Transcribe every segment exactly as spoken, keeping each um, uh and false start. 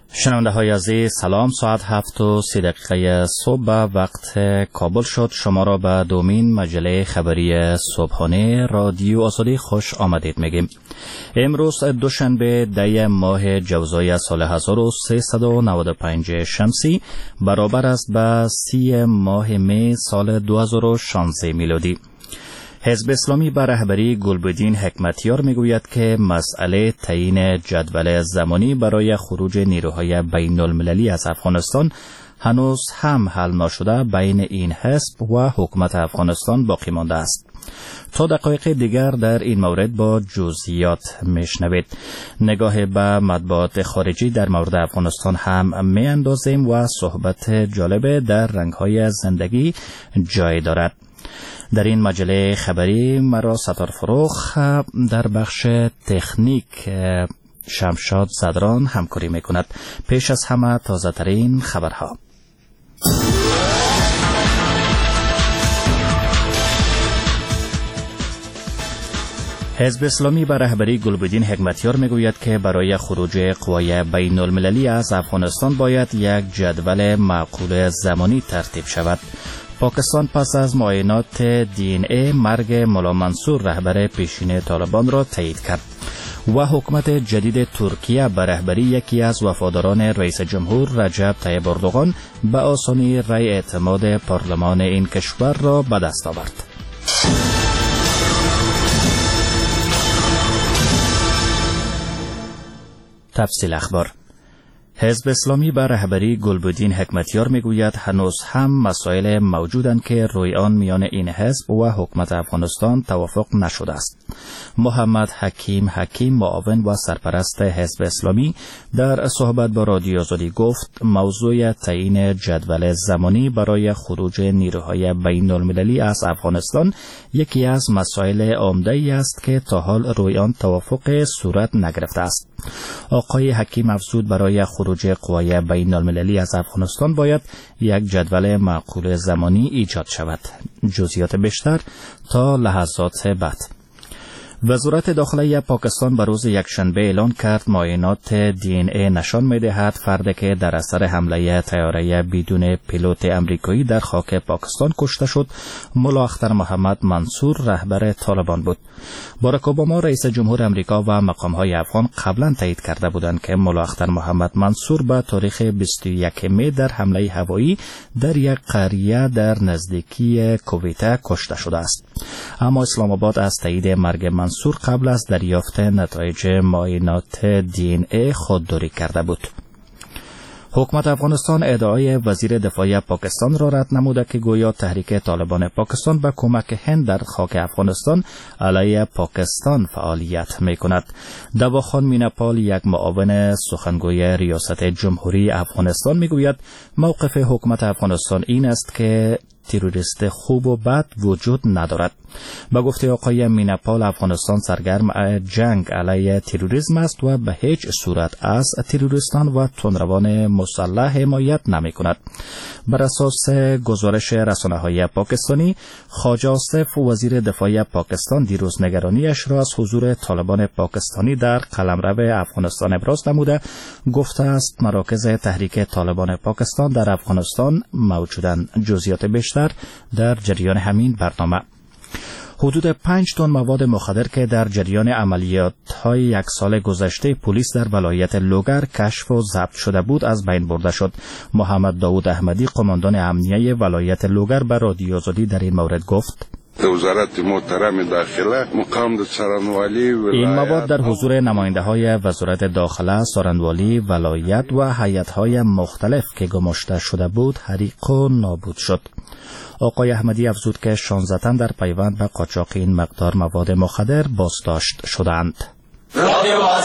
شنونده های عزیز سلام. ساعت هفت و سی دقیقه صبح وقت کابل شد. شما را به دومین مجله خبری صبحانه رادیو آزادی خوش آمدید میگیم. امروز دوشنبه ده ماه جوزای سال هزار و سیصد و نود و پنج شمسی برابر است به سی ماه می سال دو هزار و شانزده میلادی. حزب اسلامی به رهبری گلبدین حکمتیار میگوید که مسئله تعیین جدول زمانی برای خروج نیروهای بین المللی از افغانستان هنوز هم حل نشده بین این حزب و حکومت افغانستان باقی مانده است. تا دقایق دیگر در این مورد با جزئیات میشنوید. نگاه به مطبوعات خارجی در مورد افغانستان هم میاندازیم و صحبت جالب در رنگ‌های زندگی جای دارد. در این مجله خبری مرا ستار فروخ در بخش تکنیک شمشاد زدران همکاری میکند. پیش از همه تازه ترین خبرها. حزب اسلامی به رهبری گلبدین حکمتیار میگوید که برای خروج قوای بین المللی از افغانستان باید یک جدول معقول زمانی ترتیب شود. پاکستان پس از معاینات دی این ای مرگ ملا منصور رهبر پیشین طالبان را تایید کرد و حکومت جدید ترکیه به رهبری یکی از وفاداران رئیس جمهور رجب طیب اردوغان به آسانی رأی اعتماد پارلمان این کشور را به دست آورد. تفصیل اخبار. حزب اسلامی به رهبری گلبدین حکمتیار میگوید هنوز هم مسائل موجودند که روی آن میان این حزب و حکومت افغانستان توافق نشده است. محمد حکیم حکیم معاون و سرپرست حزب اسلامی در صحبت با رادیو آزادی گفت موضوع تعیین جدول زمانی برای خروج نیروهای بین المللی از افغانستان یکی از مسائل عمده است که تا حال روی آن توافق صورت نگرفته است. آقای حکیم افزود برای خروج قوای بین المللی از افغانستان باید یک جدول معقول زمانی ایجاد شود. جزئیات بیشتر تا لحظات بعد. وزارت داخلی پاکستان به روز یکشنبه اعلان کرد معاینات دی این ای نشان می‌دهد فردی که در اثر حمله طیاره بدون پیلوت امریکایی در خاک پاکستان کشته شد ملا اختر محمد منصور رهبر طالبان بود. باراک اوباما رئیس جمهور امریکا و مقام‌های افغان قبلا تایید کرده بودند که ملا اختر محمد منصور به تاریخ بیست و یکم می در حمله هوایی در یک قریه در نزدیکی کویته کشته شده است. اما اسلام آباد از تایید مرگ منصور قبل از دریافت نتایج معاینات دی این ای خودداری کرده بود. حکومت افغانستان ادعای وزیر دفاع پاکستان را رد نموده که گویا تحریک طالبان پاکستان به کمک هند در خاک افغانستان علیه پاکستان فعالیت می کند. دواخان مینپال یک معاون سخنگوی ریاست جمهوری افغانستان می گوید موقف حکومت افغانستان این است که تروریست خوب و بد وجود ندارد. با گفته آقای مینپال افغانستان سرگرم جنگ علیه تروریسم است و به هیچ صورت از تروریستان و تندروان مسلح حمایت نمی کند. بر اساس گزارش رسانه‌های پاکستانی خواجه آصف وزیر دفاع پاکستان دیروز نگرانیش را از حضور طالبان پاکستانی در قلمرو افغانستان ابراز نموده گفته است مراکز تحریک طالبان پاکستان در افغانستان موجودند. جزئیات بیشتر در جریان همین برنامه. حدود پنج تن مواد مخدر که در جریان عملیات‌های یک سال گذشته پلیس در ولایت لوگر کشف و ضبط شده بود از بین برده شد. محمد داود احمدی قماندان امنیه ولایت لوگر به رادیو آزادی در این مورد گفت وزارت محترم داخله مقام سارنوالی این مواد در حضور نماینده‌های وزارت داخله، سارنوالی، ولایت و هیئت‌های مختلف که گماشته شده بود حریق و نابود شد. آقای احمدی افزود که شانزده تن در پیوند به قاچاق این مقدار مواد مخدر بازداشت شدند.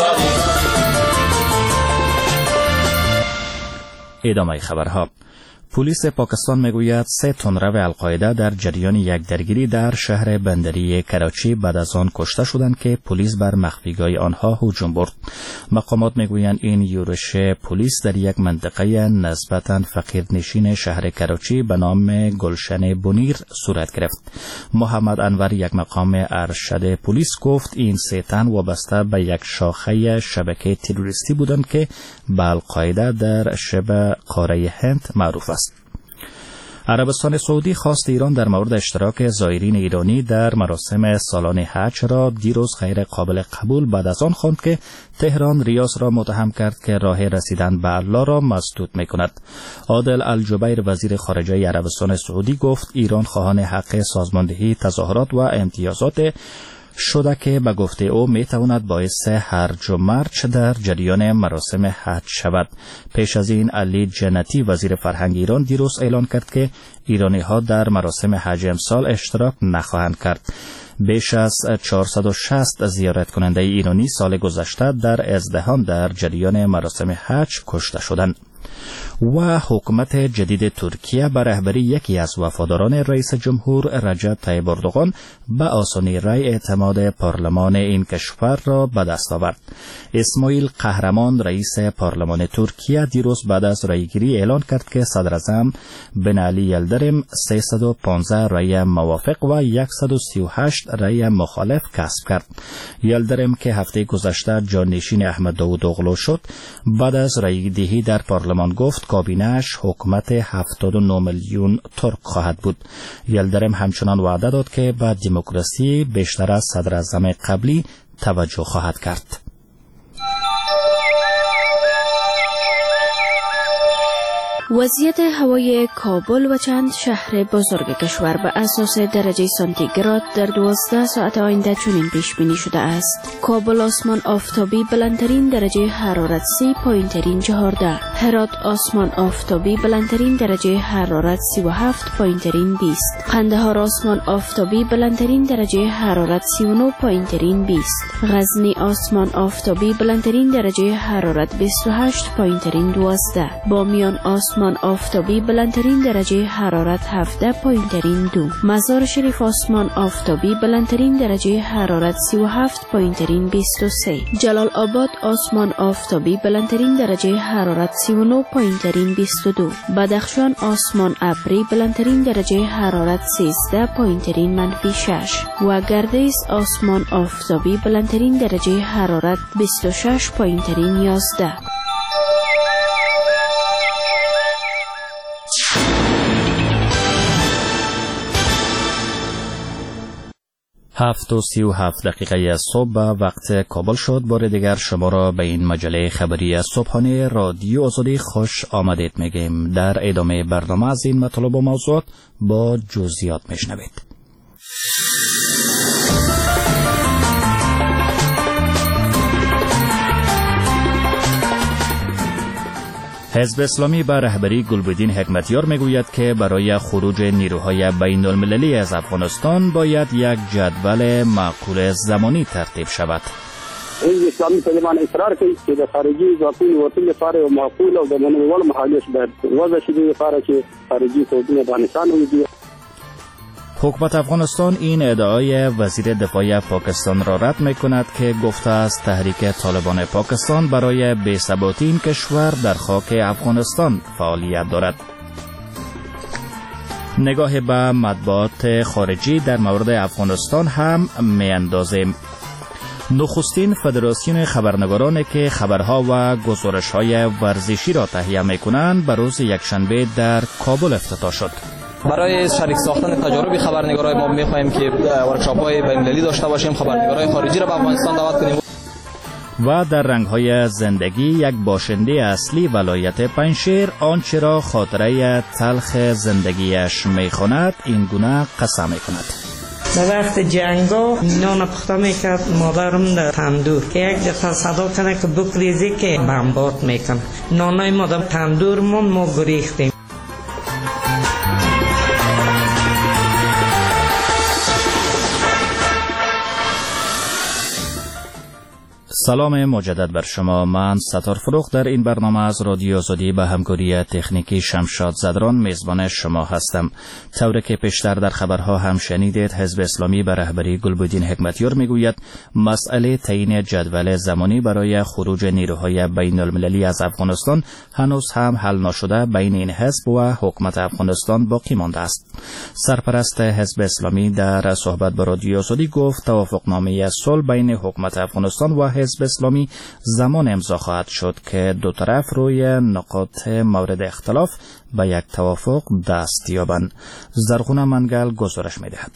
ادامه خبرها. پلیس پاکستان میگوید سه تندرو القاعده در جریان یک درگیری در شهر بندری کراچی بعد از آن کشته شدند که پلیس بر مخفیگاه آنها هجوم برد. مقامات میگویند این یورش پلیس در یک منطقه نسبتاً فقیرنشین شهر کراچی به نام گلشن بنیر صورت گرفت. محمد انور، یک مقام ارشد پلیس، گفت این سه تن وابسته به یک شاخه شبکه تروریستی بودند که به القاعده در شبه قاره هند معروف است. عربستان سعودی خواست ایران در مورد اشتراک زائرین ایرانی در مراسم سالانه حج را دیروز غیر قابل قبول بعد از آن خواند که تهران ریاض را متهم کرد که راه رسیدن به الله را مسدود می کند. عادل الجبیر، وزیر خارجه عربستان سعودی، گفت ایران خواهان حق سازماندهی تظاهرات و امتیازات شده که به گفته او می تواند باعث هرج و مرج در جریان مراسم حج شود. پیش از این علی جنتی، وزیر فرهنگ ایران، دیروز اعلان کرد که ایرانی ها در مراسم حج امسال اشتراک نخواهند کرد. بیش از چهارصد و شصت زیارت کننده ایرانی سال گذشته در ازدحام در جریان مراسم حج کشته شدند. و حکومت جدید ترکیه به رهبری یکی از وفاداران رئیس جمهور رجب طیب اردوغان به آسانی رای اعتماد پارلمان این کشور را به دست آورد. اسماعیل قهرمان، رئیس پارلمان ترکیه، دیروز بعد از رایگیری اعلان کرد که صدراعظم بن علی یلدرم سیصد و پانزده رای موافق و صد و سی و هشت رای مخالف کسب کرد. یلدرم که هفته گذشته جانشین احمد داوود اوغلو شد، بعد از رایگیری در پارلمان گفت کابینه‌اش حکومت هفتاد و نه میلیون ترک خواهد بود. یلدرم همچنان وعده داد که به دموکراسی بیشتر از صدراعظم قبلی توجه خواهد کرد. وضعیت هوای کابل و چند شهر بزرگ کشور به اساس درجه سانتیگراد در دوازده ساعت آینده چنین پیش بینی شده است. کابل آسمان آفتابی بلندترین درجه حرارت سی، پایینترین چهارده. هرات آسمان آفتابی بلندترین درجه حرارت سی و هفت، پایینترین بیست. قندهار آسمان آفتابی بلندترین درجه حرارت سی و نه، پایینترین بیست. غزنی آسمان آفتابی بلندترین درجه حرارت بیست و هشت، پایینترین دوازده. بامیان آسمان آسمان آفتابی بلندترین درجه حرارت هفده، پایینترین دو. مزار شریف آسمان آفتابی بلندترین درجه حرارت سی و هفت، پایینترین بیست و سه. جلال آباد آسمان آفتابی بلندترین درجه حرارت سی و نه، پایینترین بیست و دو. بدخشان آسمان ابری بلندترین درجه حرارت سیزده، پایینترین منفی شش. و گردیز آسمان آفتابی بلندترین درجه حرارت بیست و شش، پایینترین یازده. هفت و سی و هفت دقیقه از صبح به وقت کابل شد. بار دیگر شما را به این مجله خبری از صبحانه رادیو آزادی خوش آمدید میگیم. در ادامه برنامه از این مطالب و موضوعات با جزئیات میشنوید. حزب اسلامی به رهبری گلبدین حکمتیار میگوید که برای خروج نیروهای بین المللی از افغانستان باید یک جدول معقول زمانی ترتیب شود. حزب اسلامی په دې اصرار کوي چې د خارجي ځواکونو وتلو لپاره یو معقول او د منلو وړ مهالویش باید وضع شي، لپاره چې خارجي ځواکونه د افغانستان وځي. حکومت افغانستان این ادعای وزیر دفاع پاکستان را رد می‌کند که گفته است تحریک طالبان پاکستان برای بی‌ثباتی این کشور در خاک افغانستان فعالیت دارد. نگاه به مطبوعات خارجی در مورد افغانستان هم می‌اندازیم. نخستین فدراسیون خبرنگارانی که خبرها و گزارش‌های ورزشی را تهیه می‌کنند به روز یکشنبه در کابل افتتاح شد. برای شریک ساختن تجارب خبرنگارای ما می‌خواهیم که ورکشاپ‌های بین‌المللی داشته باشیم، خبرنگارای خارجی را به افغانستان دعوت کنیم. و در رنگ‌های زندگی یک باشنده اصلی ولایت پنجشیر آنچه را خاطره تلخ زندگیش می‌خواند این گونه قسم می‌کند. در وقت جنگا نان پخته میکرد مادرم در تندور که یک دفعه صدا کنه که بپریزی که بمبارد میکنه. نانای ما در تندور مون ما گریختیم. سلام مجدد بر شما. من ستار فروغ در این برنامه از رادیو آزادی به همکاری تکنیکی شمشاد زدران میزبان شما هستم. طوری که پیشتر در خبرها هم شنیدید، حزب اسلامی به رهبری گلبدین حکمتیار میگوید مسئله تعیین جدول زمانی برای خروج نیروهای بین المللی از افغانستان هنوز هم حل نشده بین این حزب و حکومت افغانستان باقی مانده است. سرپرست حزب اسلامی در صحبت با رادیو آزادی گفت توافقنامه صلح بین حکومت افغانستان و حزب اسلامی زمان امضا خواهد شد که دو طرف روی نقاط مورد اختلاف به یک توافق دست یابند. زرغونه منگل گزارش می‌دهد.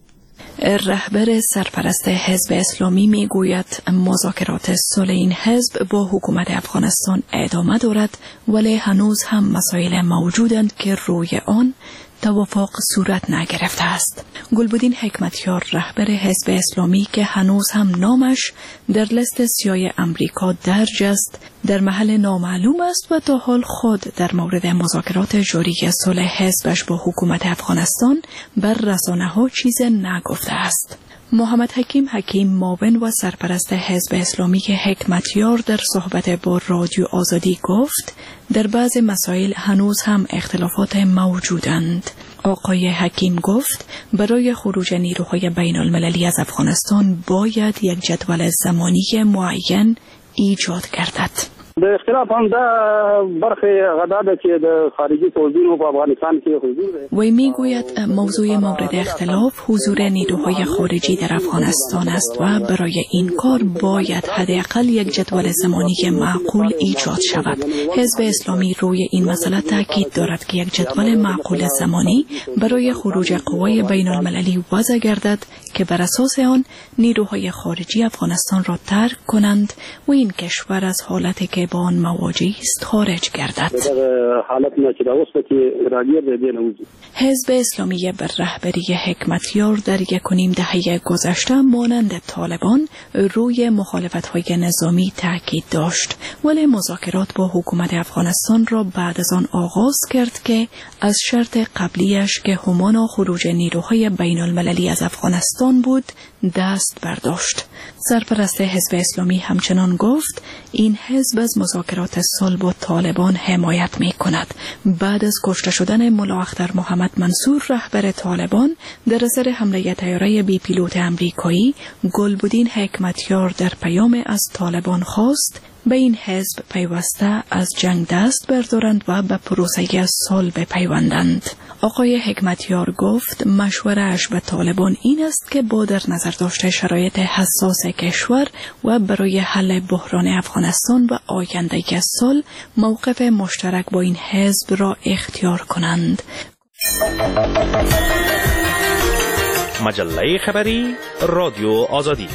رهبر سرپرست حزب اسلامی میگوید مذاکرات صلح این حزب با حکومت افغانستان ادامه دارد، ولی هنوز هم مسائل موجودند که روی آن توافق صورت نگرفته است. گلبدین حکمتیار رهبر حزب اسلامی که هنوز هم نامش در لیست سیاه امریکا درج است، در محل نامعلوم است و تا حال خود در مورد مذاکرات جاری صلح حزبش با حکومت افغانستان بر رسانه‌ها چیز نگفته است. محمد حکیم حکیم معاون و سرپرست حزب اسلامی حکمتیار در صحبت با رادیو آزادی گفت در بعض مسائل هنوز هم اختلافات موجودند. آقای حکیم گفت برای خروج نیروهای بین المللی از افغانستان باید یک جدول زمانی معین ایجاد گردد. د اختلاف هم دا برخه غدا ده چې د خارجي پوځونو په افغانستان کې حضور ده. وی میگوید موضوع مورد اختلاف حضور نیروهای خارجی در افغانستان است و برای این کار باید حداقل یک جدول زمانی معقول ایجاد شود. حزب اسلامی روی این مسئله تاکید دارد که یک جدول معقول زمانی برای خروج قوای بین المللی وضع گردد که بر اساس آن نیروهای خارجی افغانستان را ترک کنند و این کشور از حالتی که با آن مواجه است خارج گردد. حزب اسلامی بر رهبری حکمتیار در یک و نیم دهه گذشته مانند طالبان روی مخالفت‌های نظامی تاکید داشت، ولی مذاکرات با حکومت افغانستان را بعد از آن آغاز کرد که از شرط قبلیش که همانا خروج نیروهای بین المللی از افغانستان بود دست برداشت. سرپرست حزب اسلامی همچنان گفت این حزب از مذاکرات صلح با طالبان حمایت می کند. بعد از کشته شدن ملا اختر محمد منصور رهبر طالبان در اثر حمله طیاره بی پیلوت امریکایی، گلبدین حکمتیار در پیام از طالبان خواست به این حزب پیوسته از جنگ دست بردارند و به پروسه صلح بپیوندند. آقای حکمتیار گفت مشوره‌اش به طالبان این است که با در نظر داشته شرایط حساس کشور و برای حل بحران افغانستان و آینده صلح موقف مشترک با این حزب را اختیار کنند. مجله خبری رادیو آزادی.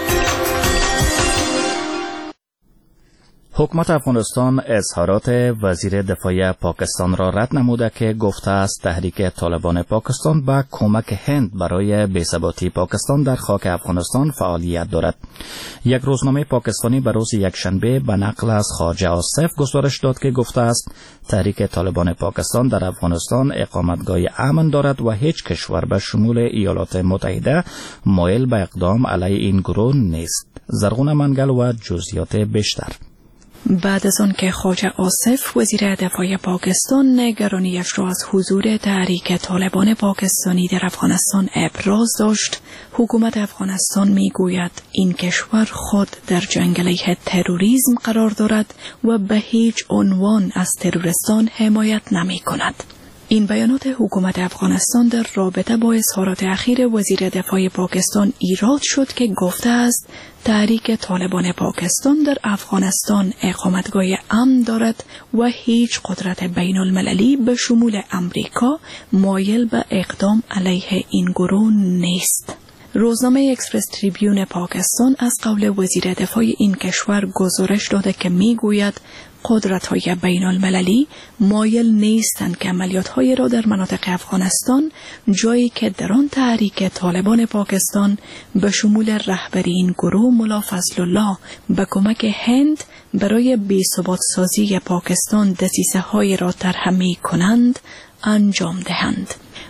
حکومت افغانستان اظهارات وزیر دفاع پاکستان را رد نموده که گفته است تحریک طالبان پاکستان با کمک هند برای بی‌ثباتی پاکستان در خاک افغانستان فعالیت دارد. یک روزنامه پاکستانی به روز یکشنبه به نقل از خواجه آصف گزارش داد که گفته است تحریک طالبان پاکستان در افغانستان اقامتگاه امن دارد و هیچ کشور به شمول ایالات متحده مایل به اقدام علیه این گروه نیست. زرغونه منگل و جزئیات بیشتر. بعد از آن که خواجه آصف وزیر دفاع پاکستان نگرانیش را از حضور تحریک طالبان پاکستانی در افغانستان ابراز داشت، حکومت افغانستان میگوید این کشور خود در جنگ علیه تروریسم قرار دارد و به هیچ عنوان از تروریستان حمایت نمی کند. این بیانات حکومت افغانستان در رابطه با اظهارات اخیر وزیر دفاع پاکستان ایراد شد که گفته است تحریک طالبان پاکستان در افغانستان اقامتگاه امن دارد و هیچ قدرت بین المللی به شمول امریکا مایل به اقدام علیه این گروه نیست. روزنامه اکسپرس تریبیون پاکستان از قول وزیر دفاع این کشور گزارش داده که میگوید قدرت‌های بین المللی مایل نیستند که عملیات‌های را در مناطق افغانستان، جایی که در آن تحریک طالبان پاکستان به شمول رهبری این گروه ملا فضل الله به کمک هند برای بی‌ثبات سازی پاکستان دسیسه‌های را طرح می‌کنند انجام دهند.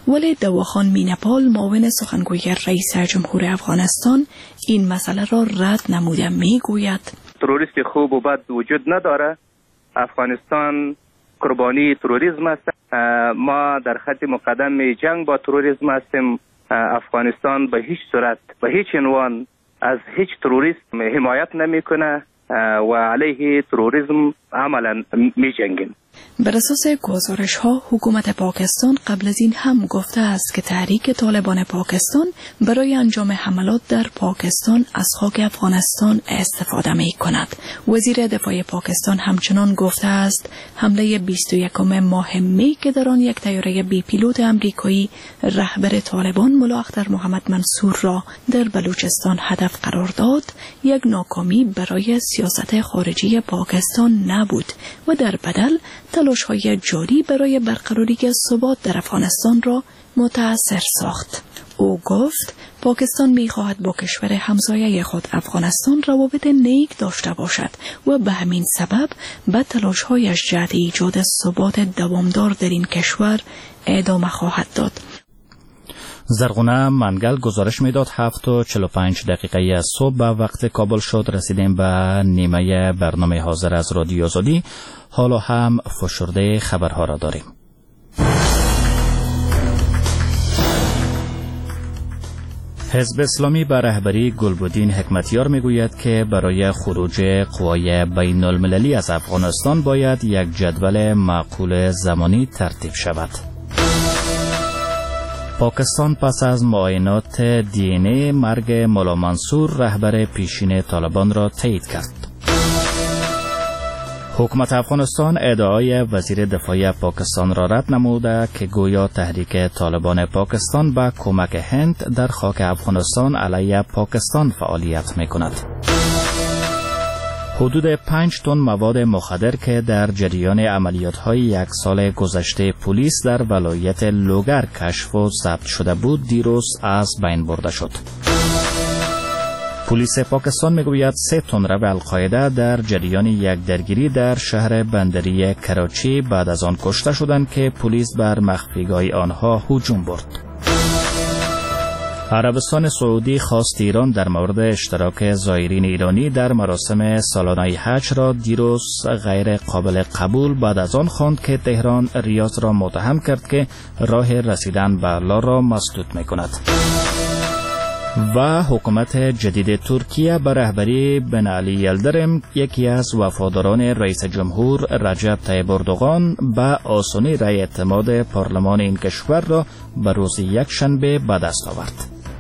ولی دواخان مینپال معاون سخنگوی رئیس جمهور افغانستان این مسئله را رد نموده میگوید تروریست خوب و بد وجود نداره. افغانستان قربانی تروریسم است. ما در خط مقدم جنگ با تروریسم هستیم. افغانستان به هیچ صورت به هیچ عنوان از هیچ تروریست حمایت نمیکنه و علیه تروریسم عملا می جنگیم. بر اساس گزارش ها حکومت پاکستان قبل از این هم گفته است که تحریک طالبان پاکستان برای انجام حملات در پاکستان از خاک افغانستان استفاده می کند. وزیر دفاع پاکستان همچنان گفته است حمله بیست و یکم ماه می که در آن یک طیاره بی پیلوت امریکایی رهبر طالبان ملا اختر محمد منصور را در بلوچستان هدف قرار داد یک ناکامی برای سیاست خارجی پاکستان نبود و در بدل تلاش‌های جاری برای برقراری ثبات در افغانستان را متأثر ساخت. او گفت پاکستان می‌خواهد با کشور همسایه خود افغانستان روابط نیک داشته باشد و به همین سبب به تلاش‌هایش جهت ایجاد ثبات دوامدار در این کشور ادامه خواهد داد. زرغونه منگل گزارش میداد هفت و چهل و پنج دقیقه از صبح به وقت کابل شد. رسیدیم به نیمه برنامه حاضر از رادیو آزادی. حالا هم فشرده خبرها را داریم. حزب اسلامی به رهبری گلبدین حکمتیار میگوید که برای خروج قوای بین المللی از افغانستان باید یک جدول معقول زمانی ترتیب شود. پاکستان پس از معاینات دی ان ای مرگ ملا منصور رهبر پیشین طالبان را تایید کرد. حکومت افغانستان ادعای وزیر دفاع پاکستان را رد نموده که گویا تحریک طالبان پاکستان با کمک هند در خاک افغانستان علیه پاکستان فعالیت می‌کند. حدود پنج تن مواد مخدر که در جریان عملیات‌های یک سال گذشته پلیس در ولایت لوگر کشف و ضبط شده بود دیروز از بین برده شد. پلیس پاکستان میگوید سه تن رو القاعده در جریان یک درگیری در شهر بندری کراچی بعد از آن کشته شدند که پلیس بر مخفیگاه آنها هجوم برد. عربستان سعودی خواست ایران در مورد اشتراک زائرین ایرانی در مراسم سالانه حج را دیروز غیر قابل قبول بعد از آن خواند که تهران ریاض را متهم کرد که راه رسیدن به الله را مسدود می‌کند. و حکومت جدید ترکیه به رهبری بن علی یلدرم یکی از وفاداران رئیس جمهور رجب طیب اردوغان به آسانی رأی اعتماد پارلمان این کشور را به روز یک شنبه به دست آورد.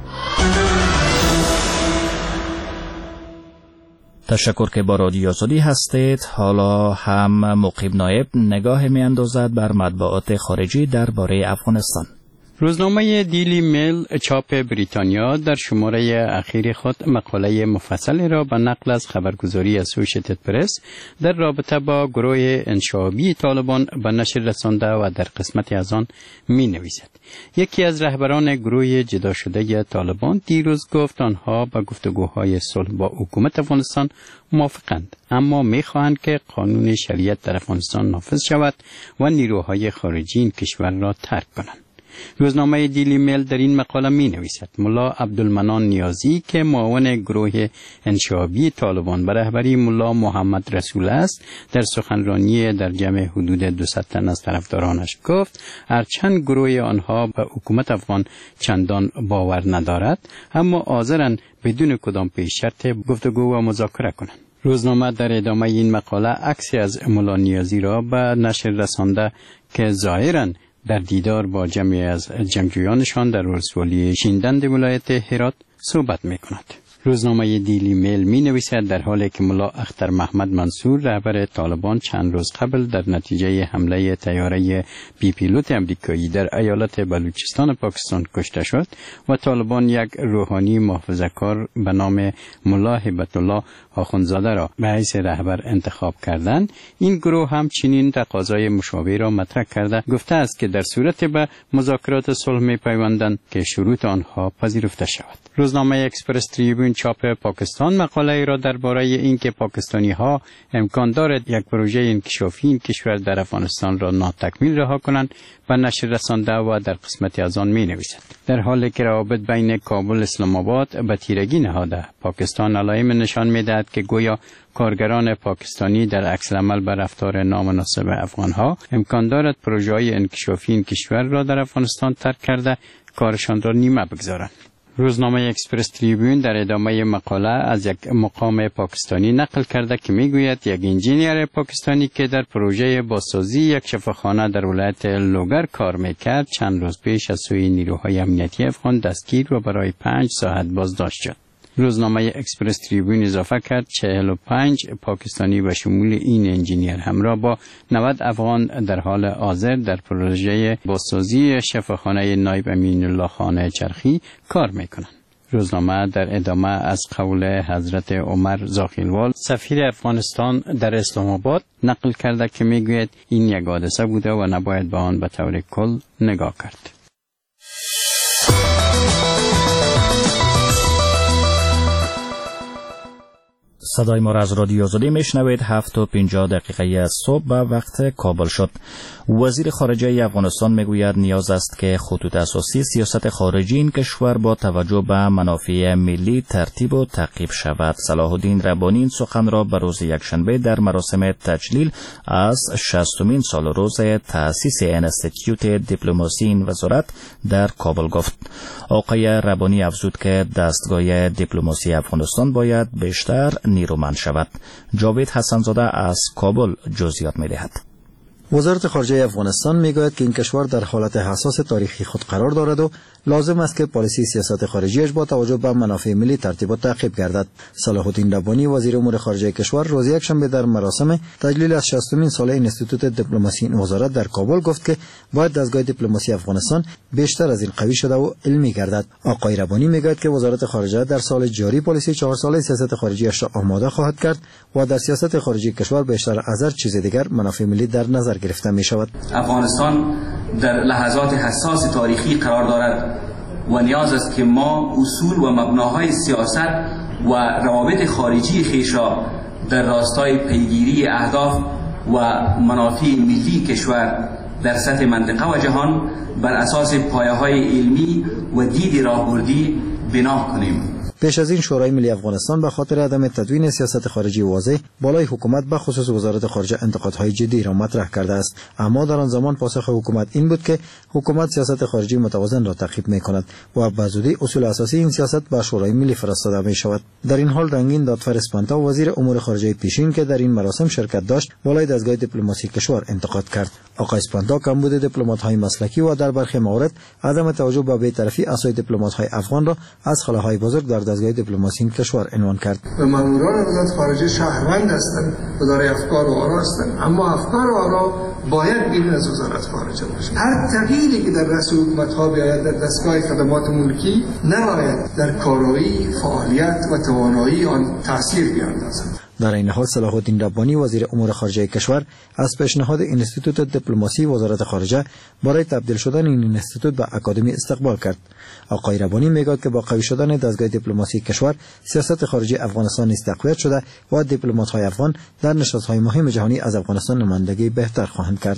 تشکر که با رادیو آزادی هستید. حالا هم مقیم نایب نگاه می اندازد بر مطبوعات خارجی درباره افغانستان. روزنامه دیلی میل چاپ بریتانیا در شماره اخیر خود مقاله مفصلی را به نقل از خبرگزاری اسوشیتد پرس در رابطه با گروه انشعابی طالبان به نشر رسانده و در قسمتی از آن می نویسد. یکی از رهبران گروه جدا شده طالبان دیروز گفت آنها به گفتگوهای صلح با حکومت افغانستان موافقند، اما می خواهند که قانون شریعت در افغانستان نافذ شود و نیروهای خارجی این کشور را ترک کنند. روزنامه دیلی میل در این مقاله می نویسد ملا عبدالمنان نیازی که معاون گروه انشعابی طالبان به رهبری ملا محمد رسول است در سخنرانی در جمع حدود دویست تن از طرفدارانش گفت هرچند گروه آنها به حکومت افغان چندان باور ندارد اما حاضرند بدون کدام پیش شرط گفتگو و مذاکره کنند. روزنامه در ادامه این مقاله عکسی از ملا نیازی را به نشر رسانده که ظاهراً در دیدار با جمعی از جنگجویانشان در ولسوالی شیندند ولایت هرات صحبت می کند. روزنامه دیلی میل می نویسد در حالی که ملا اختر محمد منصور رهبر طالبان چند روز قبل در نتیجه حمله طیاره بی پیلوت امریکایی در ایالت بلوچستان پاکستان کشته شد و طالبان یک روحانی محافظه‌کار به نام ملا هیبت الله آخوندزاده را به حیث رهبر انتخاب کردند، این گروه هم چنین تقاضای مشابه را مطرح کرده گفته است که در صورت به مذاکرات صلح می پیوندند که شروط آنها پذیرفته شود. روزنامه اکسپرس تریبون تریبیون چاپ پاکستان مقاله ای را درباره اینکه پاکستانی ها امکان دارد یک پروژه انکشافی این کشور در افغانستان را ناتکمیل رها کنند و نشر رسانده و در قسمت از آن می نویسد. در حالی که روابط بین کابل اسلام آباد به تیرگی نهاده، پاکستان علائم نشان می دهد که گویا کارگران پاکستانی در عکس العمل بر رفتار نامناسب افغانها امکان دارد پروژه های انکشافی این کشور را در افغانستان ترک کرده کارشان را نیمه بگذارند. روزنامه اکسپرس تریبیون در ادامه مقاله از یک مقام پاکستانی نقل کرده که میگوید یک انجینیر پاکستانی که در پروژه بازسازی یک شفاخانه در ولایت لوگر کار میکرد چند روز پیش از سوی نیروهای امنیتی افغان دستگیر و برای پنج ساعت بازداشت شد. روزنامه اکسپرس تریبیون اضافه کرد چهل و پنج پاکستانی و شمول این انجینیر همراه با نود افغان در حال حاضر در پروژه بازسازی شفاخانه نایب امین الله خان چرخی کار میکنند. روزنامه در ادامه از قول حضرت عمر زاخیلوال سفیر افغانستان در اسلام آباد نقل کرده که میگوید این یک حادثه بوده و نباید به آن به طور کل نگاه کرد. صدای ما را از رادیو آزادی میشنوید. هفت و پنجاه دقیقه از صبح به وقت کابل شد. وزیر خارجه افغانستان میگوید نیاز است که خطوط اساسی سیاست خارجی این کشور با توجه به منافع ملی ترتیب و تعقیب شود. صلاح الدین ربانی این سخن را به روز یکشنبه در مراسم تجلیل از شصتمین سال روز تأسیس انستیتیوت دیپلماسی این وزارت در کابل گفت. آقای ربانی افزود که دستگاه دیپلماسی افغانستان باید بیشتر نیرومند شود. جاوید حسنزاده از کابل جزئیات می‌دهد. وزارت خارجه افغانستان میگوید که این کشور در حالت حساس تاریخی خود قرار دارد و لازم است که پالیسی سیاست خارجیش با توجه به منافع ملی ترتیب و تعقیب گردد. صلاح الدین ربانی وزیر امور خارجه کشور روز یکشنبه در مراسم تجلیل از شصتمین ساله اینستیتوت دیپلماسی این وزارت در کابل گفت که باید دستگاه دیپلماسی افغانستان بیشتر از این قوی شده و علمی گردد. آقای ربانی میگوید که وزارت خارجه در سال جاری پالیسی چهار ساله سیاست خارجیش را آماده خواهد کرد و در سیاست خارجی کشور بیشتر از هر چیز دیگر منافع ملی در نظر گرفته می شود. افغانستان در لحظات حساس تاریخی قرار دارد و نیاز است که ما اصول و مبناهای سیاست و روابط خارجی خویش را در راستای پیگیری اهداف و منافع ملی کشور در سطح منطقه و جهان بر اساس پایه‌های علمی و دید راهبردی بنا کنیم. پیش از این شورای ملی افغانستان به خاطر عدم تدوین سیاست خارجی واضح بالای حکومت به خصوص وزارت خارجه انتقادهای جدی را مطرح کرده است، اما در آن زمان پاسخ حکومت این بود که حکومت سیاست خارجی متوازن را تعقیب می‌کند و به زودی اصول اساسی این سیاست به شورای ملی فرستاده می‌شود. در این حال رنگین دادفر اسپانتا وزیر امور خارجه پیشین که در این مراسم شرکت داشت بالای دستگاه دیپلماسی کشور انتقاد کرد. آقای اسپانتا کمبود دیپلمات‌های مسلکی و در برخی موارد عدم توجه به بی‌طرفی اسای دیپلمات‌های افغان را از خلاهای بزرگ در دستگاه دیپلماسی کشور عنوان کرد. ماموران وزارت خارجه شهروند هستند و دارای افکار و آرا هستند، اما افکار و آرا باید بیرون از وزارت خارجه باشد. هر تغییری که در رأس حکومت‌ها بیاید در دستگاه خدمات ملکی نباید در کارایی، فعالیت و توانایی آن تاثیر بیاندازد. در این حال صلاح الدین ربانی وزیر امور خارجه کشور از پیشنهاد اینستیتوت دیپلماسی وزارت خارجه برای تبدیل شدن این اینستیتوت به اکادمی استقبال کرد. آقای ربانی میگوید که با قوی شدن دستگاه دیپلماسی کشور سیاست خارجی افغانستان نیز تقویت شده و دیپلمات‌های افغان در نشست‌های مهم جهانی از افغانستان نمایندگی بهتر خواهند کرد.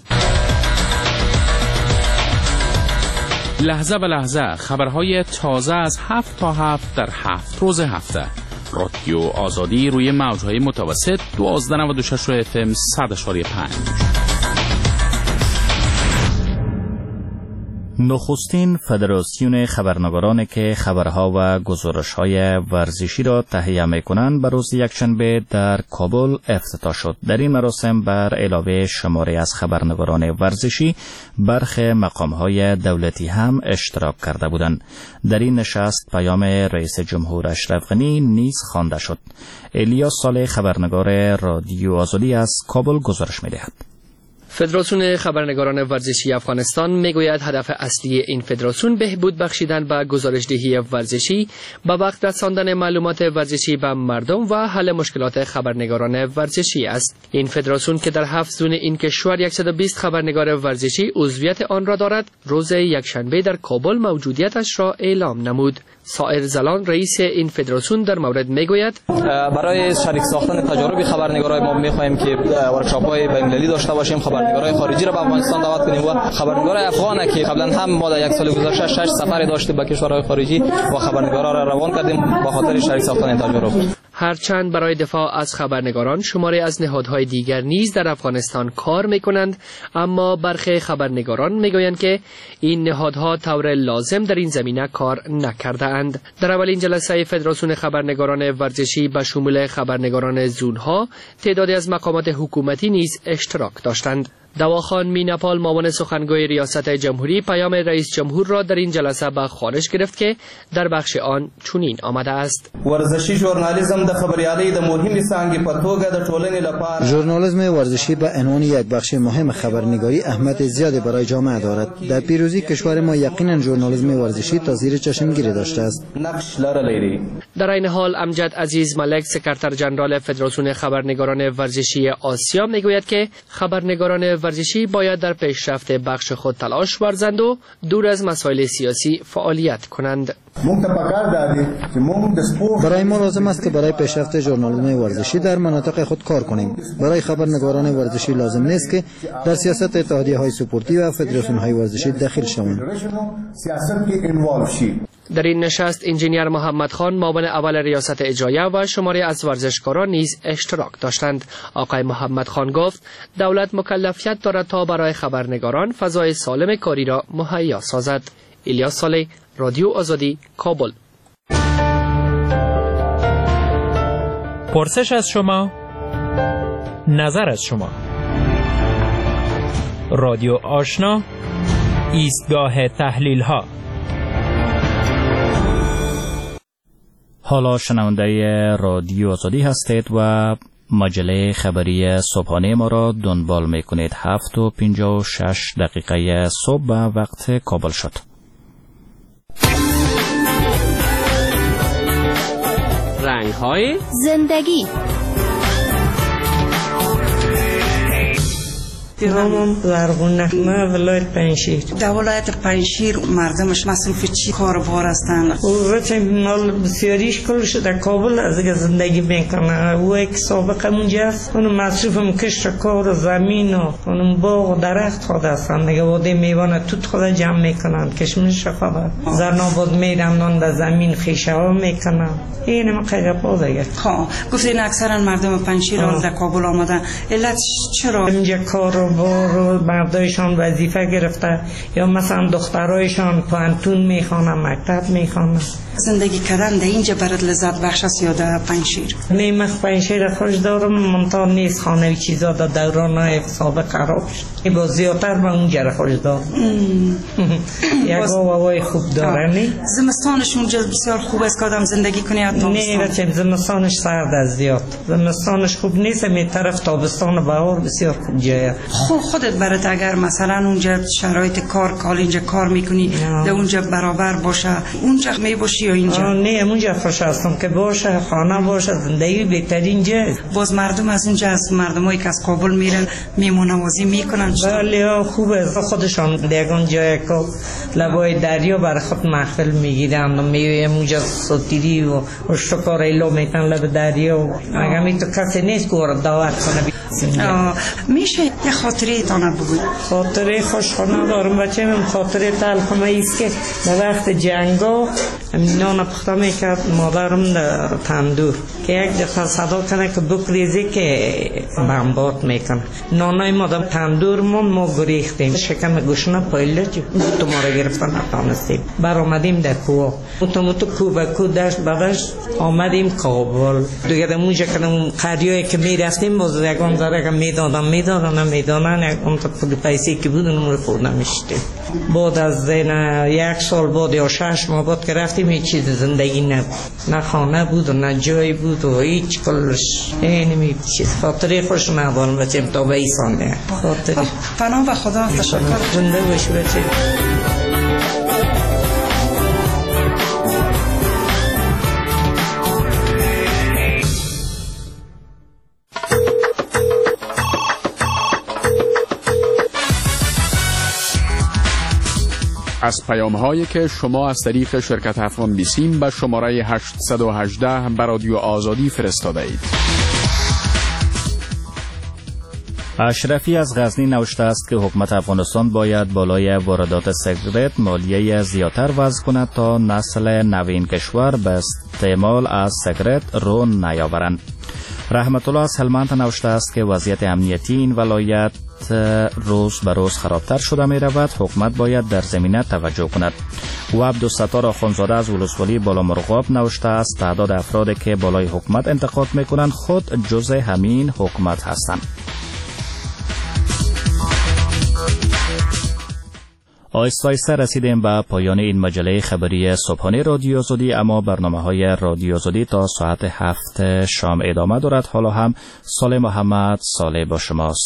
لحظه به لحظه خبرهای تازه از هفت تا هفت در هفت روز هفته. رادیو آزادی روی موجهای متوسط دوازده نود و شش اف ام صد اشاری پنج. نخستین فدراسیون خبرنگاران که خبرها و گزارش‌های ورزشی را تهیه می‌کنند به روز یکشنبه در کابل افتتاح شد. در این مراسم بر علاوه شماری از خبرنگاران ورزشی برخی مقام‌های دولتی هم اشتراک کرده بودند. در این نشست پیام رئیس جمهور اشرف غنی نیز خوانده شد. الیاس صالح خبرنگار رادیو آزادی از کابل گزارش می‌دهد. فدراسیون خبرنگاران ورزشی افغانستان میگوید هدف اصلی این فدراسیون بهبود بخشیدن به گزارشدهی ورزشی، به وقت رساندن معلومات ورزشی به مردم و حل مشکلات خبرنگاران ورزشی است. این فدراسیون که در هفت زون این کشور صد و بیست خبرنگار ورزشی عضویت آن را دارد، روز یکشنبه در کابل موجودیتش را اعلام نمود. سائر زلان رئیس این فدراسیون در مورد میگوید برای شریک ساختن تجارب خبرنگارای ما میخواهیم که ورکشاپ‌های بین‌المللی داشته باشیم، خبرنگارای خارجی را به افغانستان دعوت کنیم و خبرنگارای افغان که قبلا هم ما در یک سال گذشته شش سفر داشتیم به کشورهای خارجی و خبرنگارا را روان کردیم به خاطر شریک ساختن این تجارب. هرچند برای دفاع از خبرنگاران شماری از نهادهای دیگر نیز در افغانستان کار میکنند، اما برخی خبرنگاران میگویند که این نهادها طور لازم در این زمینه کار نکرده‌اند. در اولین جلسه فدراسیون خبرنگاران ورزشی به شمول خبرنگاران زونها تعدادی از مقامات حکومتی نیز اشتراک داشتند. دواخان میناپال معاون سخنگوی ریاست جمهوری پیام رئیس جمهور را در این جلسه به خانش گرفت که در بخش آن چنین آمده است: ورزشی ژورنالیزم د خبریالۍ د مهمې څانګې په توګه د ټولنې لپاره ژورنالیزم ورزشی به عنوان یک بخش مهم خبرنگاری اهمیت زیادی برای جامعه دارد. در پیروزی کشور ما یقینا ژورنالیزم ورزشی تا زیر چشمگیری داشته است. نقش لرلی. در این حال امجد عزیز ملک سکرتر ژنرال فدراسیون خبرنگاران ورزشی آسیا میگوید که خبرنگاران ورزشی باید در پیشرفت بخش خود تلاش ورزند و دور از مسائل سیاسی فعالیت کنند. برای ما لازم است که برای پیشرفت ژورنالیسم ورزشی در مناطق خود کار کنیم. برای خبرنگاران ورزشی لازم نیست که در سیاست اتحادیه‌های سپورتی و فدراسیون‌های ورزشی دخیل شوند. در این نشست انجینیر محمد خان معاون اول ریاست اجرایه و شماری از ورزشکاران نیز اشتراک داشتند. آقای محمد خان گفت دولت مکلفیت دارد تا برای خبرنگاران فضای سالم کاری را مهیا سازد. الیاس صالح، رادیو آزادی، کابل. پرسش از شما، نظر از شما. رادیو آشنا، ایستگاه تحلیل ها. حالا شنونده رادیو آزادی هستید و مجله خبری صبحانه ما را دنبال می کنید. هفت و پنجاه و شش دقیقه صبح و وقت کابل شد. رنگ های زندگی. نامم زرغونه، من ولایت پنجشیر. در ولایت پنجشیر مردمش مصروف چی کاروبار هستند؟ او وقتی مال بسیاریش کلش در کابل از دیگه زندگی میکنه. او یک سابقه اونجا است. اون مصروف مکشت کار و زمین و اون باغ و درخت خود هستند. دیگه واده میوان توت خود جمع میکنن. کشمش خود زرناباد میرن اون در زمین خیشه ها میکنن. این هم قیقه دیگه. ها گفتین اکثرا مردم پنجشیر در کابل آمدن. علت چرا؟ اینجا کار و مردایشان وظیفه گرفته یا مثلا دخترایشان پانتون میخوانن، مکتب میخوانن. زندگی کردن در اینجا برات لذت بخش است یا در پنجشیر؟ نه، من پنجشیر خوش دارم، منطقه نیست خانه و چیزا در دوران سابق خراب شد. با زیادتر من اونجا خوش دارم. یک هوای خوب داره. نه زمستانش اونجا بسیار خوب است که آدم زندگی کنه. نه بچه زمستانش سرد است زیاد. زمستانش خوب نیست، می طرف تابستان و بهار بسیار خوب جایه. خب خودت برات اگر مثلا اونجا شرایط کار کال اینجا کار میکنی در اونجا برابر باشه، اونجا می باشی یا اینجا؟ نه اونجا خوش هستم که باشه، خانه باشه، زندگی بهترین جای. باز مردم از اونجا از مردمایی که از کابل میرن میمونوازی میکنن. بله خوبه، خودشان دیگه جای که لبای دریا برای خود محفل میگیرن و میوه اونجا سوتیری و اشتکار ایلو میتن لب دریا و اگر می تو کسی نیست که رو دعوت کنه. میشه یه خاطره تانه بگوی؟ خاطره خوشخانه دارم بچه من. خاطره تلخمه ایست که در وقت جنگا نان پخته میکرد مادرم در تندور که یک دفعه صدا کنه که بکریزی که بمبارد میکنه. نانای ما در تندور من ما گریختیم، شکم گوشنه پایله جو تو ما را گرفتن نتانستیم. بر آمدیم در کوه متومتو کو به کو دشت بدشت آمدیم کابل دیگه. در مونجا کنم قریایی که میرفتیم باز یکان زره که میدادن میدادن میدادن یکان تا پول پیسی که بودن اون رو خود نمیشتیم. بعد از یک سال بعد یا شش ماه بعد که رفتیم می چیز زندگی نبود، نه خانه بود و نه جای بود و هیچ کلش اینمی چیز. خاطره خوش ندارم بچیم تا به ایسانه خاطره پناه به خدا تشکر. زنده باش بچیم. از پیام هایی که شما از طریق شرکت افغان بیسیم به شماره هشتصد و هجده به رادیو آزادی فرستاده اید. اشرفی از غزنی نوشته است که حکومت افغانستان باید بالای واردات سیگارت مالیه زیادتر وضع کند تا نسل نوین کشور به استعمال از سیگارت رو نیاورند. رحمت الله از هلمند نوشته است که وضعیت امنیتی این ولایت روز به روز خرابتر شده می رود. حکومت باید در زمینه توجه کند. و عبدالستار آخوندزاده از ولسوالی بالامرغاب نوشته است تعداد افرادی که بالای حکومت انتقاد می کنند خود جزء همین حکومت هستند. آیسته آیسته رسیدیم به پایان این مجله خبری صبحانه رادیو آزادی، اما برنامه های رادیو آزادی تا ساعت هفت شام ادامه دارد. حالا هم صالح محمد صالح با شماست.